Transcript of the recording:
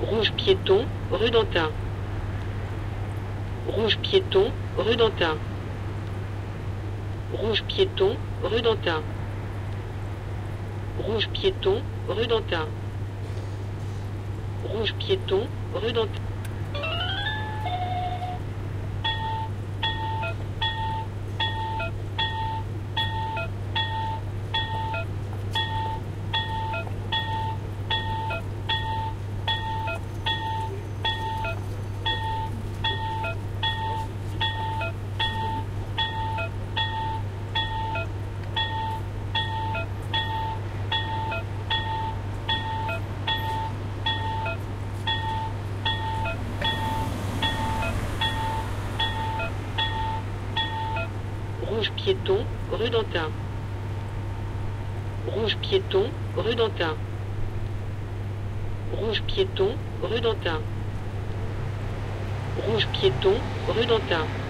Rouge piéton, rue d'Antin. Rouge piéton, rue d'Antin. Rouge piéton, rue d'Antin. Rouge piéton, rue d'Antin. Rouge piéton, rue d'Antin. Rouge piéton, rue d'Antin. Rouge piéton, rue d'Antin. Rouge piéton, rue d'Antin. Rouge piéton, rue d'Antin.